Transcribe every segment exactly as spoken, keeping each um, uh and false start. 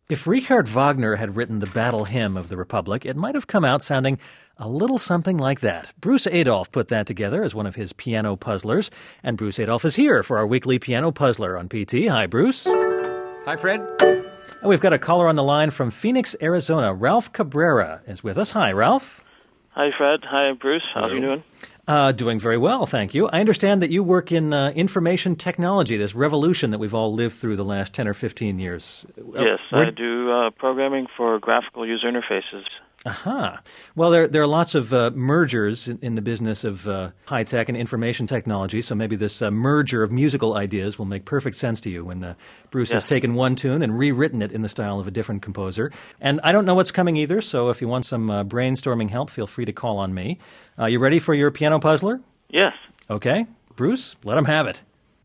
If Richard Wagner had written the Battle Hymn of the Republic, it might have come out sounding a little something like that. Bruce Adolphe put that together as one of his piano puzzlers, and Bruce Adolphe is here for our weekly piano puzzler on P T. Hi, Bruce. Hi, Fred. And we've got a caller on the line from Phoenix, Arizona. Ralph Cabrera is with us. Hi, Ralph. Hi, Fred. Hi, Bruce. How are you doing? Uh, doing very well, thank you. I understand that you work in uh, information technology, this revolution that we've all lived through the last ten or fifteen years. Yes, uh, I do uh, programming for graphical user interfaces. Aha. Well, there there are lots of uh, mergers in, in the business of uh, high-tech and information technology, so maybe this uh, merger of musical ideas will make perfect sense to you when uh, Bruce Yes. has taken one tune and rewritten it in the style of a different composer. And I don't know what's coming either, so if you want some uh, brainstorming help, feel free to call on me. Uh, you ready for your piano puzzler? Yes. Okay. Bruce, let him have it.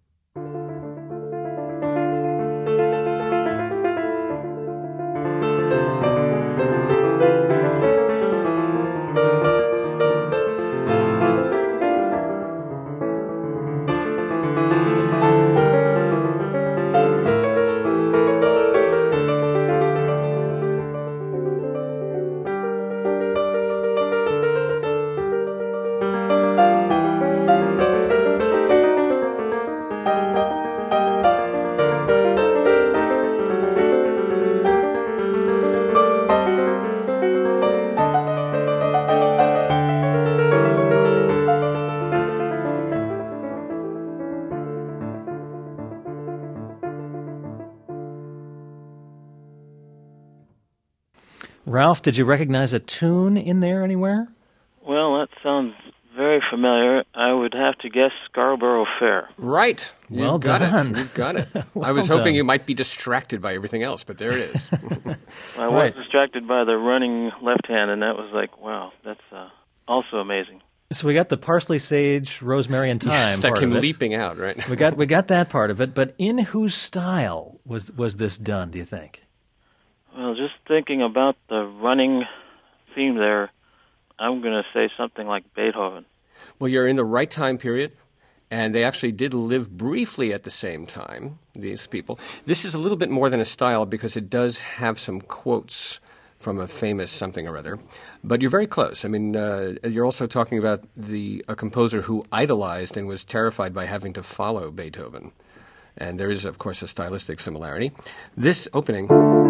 Ralph, did you recognize a tune in there anywhere? Well, that sounds very familiar. I would have to guess Scarborough Fair. Right. You've Well got done. it. You've got it. Well I was hoping done. you might be distracted by everything else, but there it is. I was Right. distracted by the running left hand, and that was like, wow, that's uh, also amazing. So we got the parsley, sage, rosemary, and thyme yes, that part came of it. leaping out, right? We got we got that part of it, but in whose style was was this done, do you think? Well, just thinking about the running theme there, I'm going to say something like Beethoven. Well, you're in the right time period, and they actually did live briefly at the same time, these people. This is a little bit more than a style because it does have some quotes from a famous something or other. But you're very close. I mean, uh, you're also talking about the a composer who idolized and was terrified by having to follow Beethoven. And there is, of course, a stylistic similarity. This opening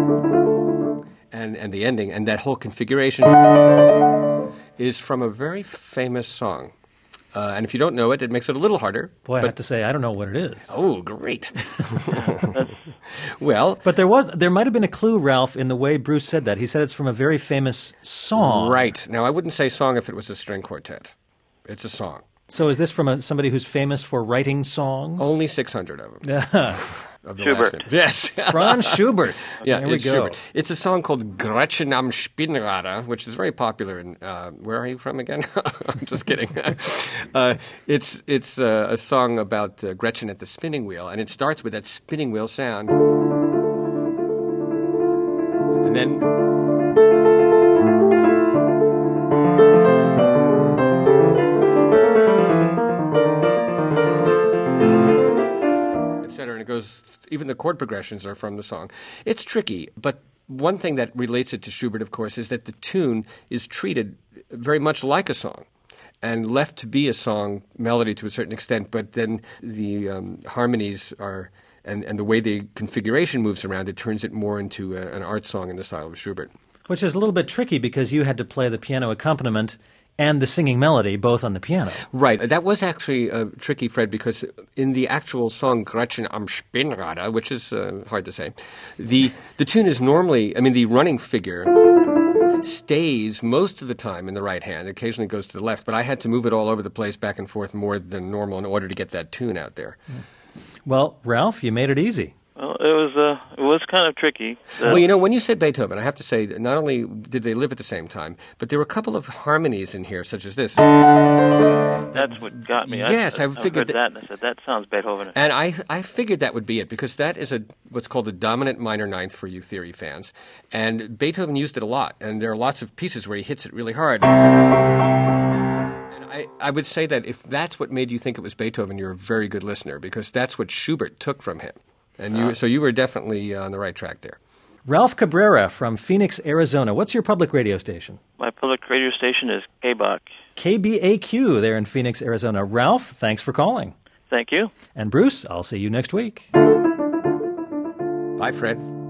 and, and the ending and that whole configuration is from a very famous song. Uh, and if you don't know it, it makes it a little harder. Boy, I but, have to say, I don't know what it is. Oh, great. Well, But there was there might have been a clue, Ralph, in the way Bruce said that. He said it's from a very famous song. right. Now, I wouldn't say song if it was a string quartet. It's a song. So is this from a, somebody who's famous for writing songs? Only six hundred of them. Yeah. Of the Schubert. last name. Yes. Franz Schubert. Yeah, there we it's go. Schubert. It's a song called Gretchen am Spinnrad, which is very popular. In, uh, where are you from again? I'm just kidding. uh, it's it's uh, a song about uh, Gretchen at the spinning wheel, and it starts with that spinning wheel sound. And then... and it goes, even the chord progressions are from the song. It's tricky, but one thing that relates it to Schubert, of course, is that the tune is treated very much like a song and left to be a song melody to a certain extent, but then the um, harmonies are, and, and the way the configuration moves around, it turns it more into a, an art song in the style of Schubert. Which is a little bit tricky because you had to play the piano accompaniment and the singing melody both on the piano. Right. That was actually uh, tricky, Fred, because in the actual song Gretchen am Spinnrad, which is uh, hard to say, the the tune is normally, I mean, the running figure stays most of the time in the right hand. It occasionally goes to the left, but I had to move it all over the place back and forth more than normal in order to get that tune out there. Well, Ralph, you made it easy. Well, it was uh, it was kind of tricky. Uh, Well, you know, when you said Beethoven, I have to say, not only did they live at the same time, but there were a couple of harmonies in here, such as this. That's what got me. Yes, I I, I figured heard that, and I said, that sounds Beethoven. And I, I figured that would be it, because that is a what's called a dominant minor ninth for you theory fans. And Beethoven used it a lot, and there are lots of pieces where he hits it really hard. And I, I would say that if that's what made you think it was Beethoven, you're a very good listener, because that's what Schubert took from him. And you, Uh. so you were definitely on the right track there. Ralph Cabrera from Phoenix, Arizona. What's your public radio station? My public radio station is K B A Q. K B A Q there in Phoenix, Arizona. Ralph, thanks for calling. Thank you. And Bruce, I'll see you next week. Bye, Fred.